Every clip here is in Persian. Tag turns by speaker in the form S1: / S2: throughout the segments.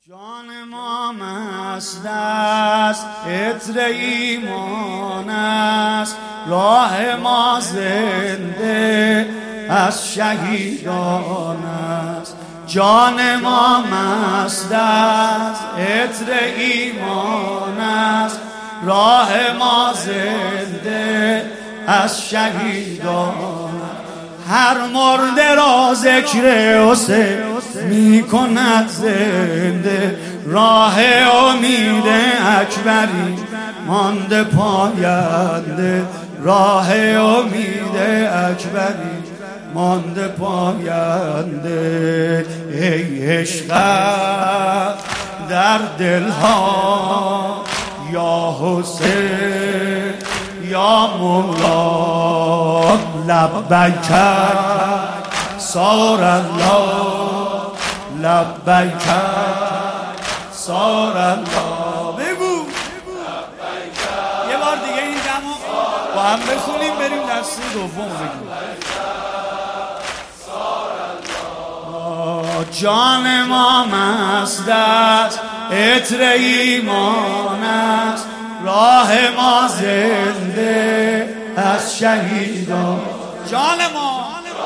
S1: جان ما مست است، عطر ایمان است، راه ما زنده از شهیدان است. جان ما مست است، عطر ایمان است، راه ما زنده از شهیدان است. هر مرده را ذکر حسین می کند زنده، راه امید اکبری مانده پاینده، راه امید اکبری مانده پاینده. ای عشق در دلها یا حسین یا مولا، لبیک صار الله، لبیک صار الله. بگو یه بار دیگه این دمو با هم بخونیم بریم دسته دوم. بگو جان ما مست است، عطر ایمان است، راه ما زنده از شهیدان. جان ما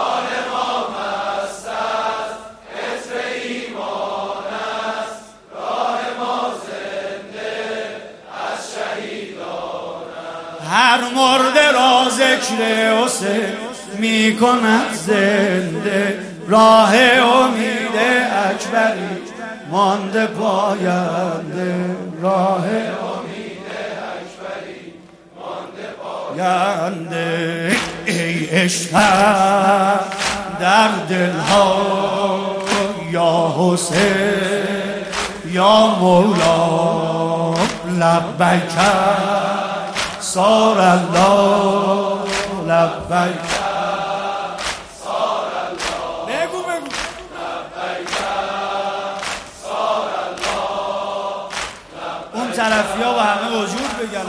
S2: مست است، عطر ایمان است، راه ما زنده از شهیدان است.
S1: هر مرده را ذکر حسین می کند زنده، راه امید اکبری مانده پاینده، راه امید اکبری مانده پاینده. ای عشق در دلها یا حسین یا مولا، لبیک صار الله، لبیک طرفی ها و همه وجود بگن.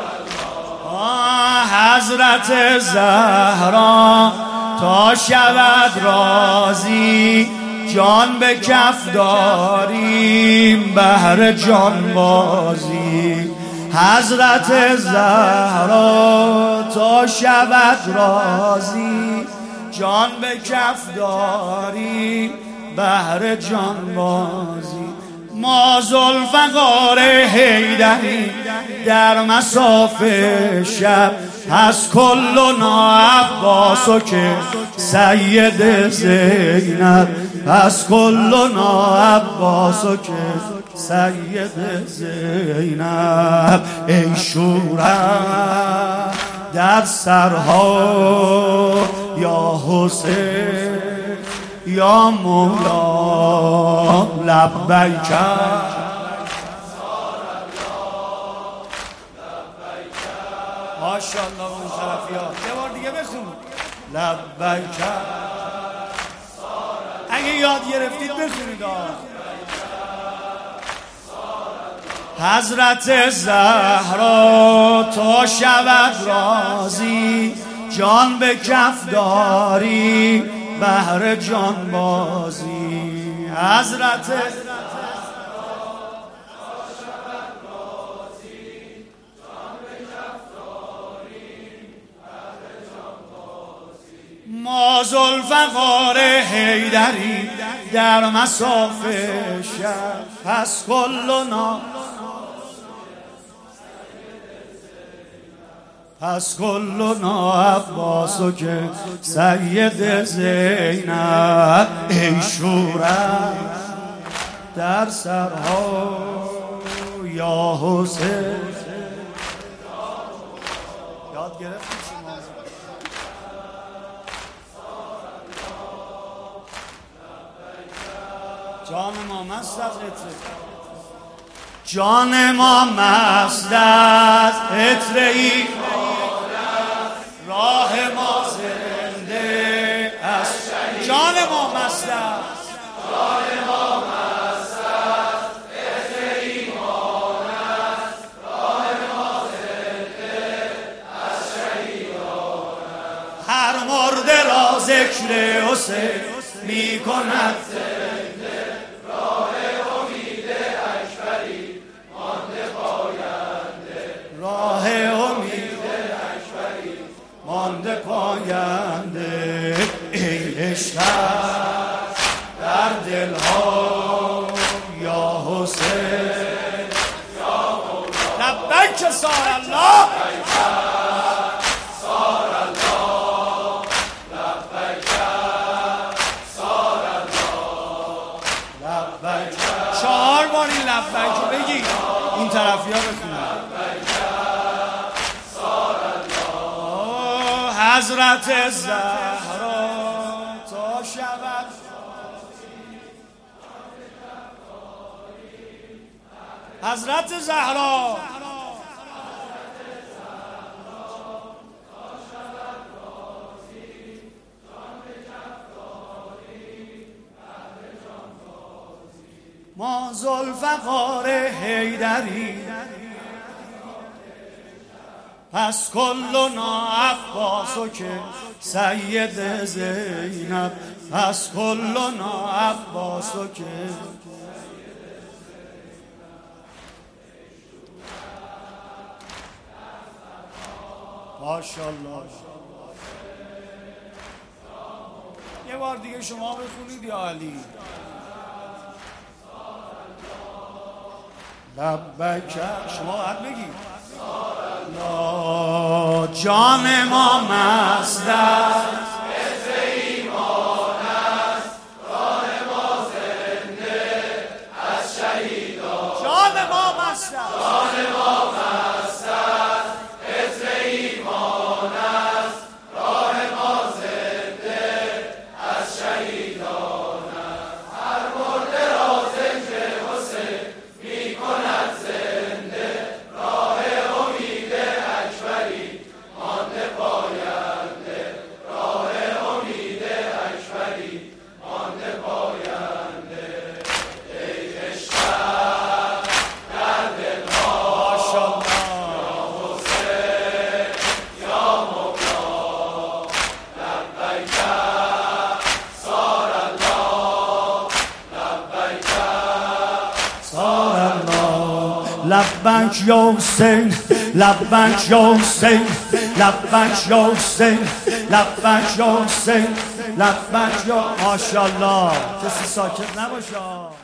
S1: حضرت زهرا تا شود راضی، جان به کف داریم بهر جان بازی. حضرت زهرا تا شود راضی، جان به کف داریم بهر جان بازی. ما ذوالفقار حیدری در مصاف شب، از کلنا عباسو که سید زینب، از کلنا عباسو که سید زینب. ای شورم در سرها یا حسین یا مولا، لبیک ماشاءالله. اون طرفی ها یه بار دیگه بخون لبیک. اگه یاد گرفتید بخونید. حضرت زهرا تا شود راضی، جان به کف داری بهر جان بازی. حضرت ما ذوالفقار حیدری در مصاف شب، پس کلنا پس کلنا عباسو که سید زینب. ای شورم در سرها یا حسین. یاد گرفتید شما؟ جان ما مست از عطر، جان ما مست از عطر ایمان است، راه ما زنده از شهیدان. جان ما مست است،
S2: جان ما مست است، عطر ایمان است، راه ما زنده از شهیدان است.
S1: هر مرده را ذکر حسین می کند
S2: زنده، راه امید
S1: سار الله چهار بار این لبیک رو بگی این طرفی ها بخونن حضرت زهرا تا شود حضرت زهرا ما ذوالفقار حیدری پس کلنا عباسو که سید زینب پس کلنا عباسو که ماشاءالله. یه بار دیگه شما بخونید یا علی. لبیک شما باید بگید جان ما مست است
S2: ایمان است راه ما زنده از شهیدان
S1: جان ما مست است
S2: جان ما مست است عطر ایمان است راه ما زنده از شهیدان است هر مرده را ذکر حسین می کند زنده راه امید اکبری مانده پاینده راه امید اکبری مانده پاینده ای عشقم در دلها
S1: ماشاءالله
S2: یا حسین یا مولا لبیک صار الله لبیک
S1: صار الله لبیک یا حسین لبیک یا حسین لبیک یا حسین لبیک یا حسین لبیک یا ماشاءالله. کسی ساکت نباشه.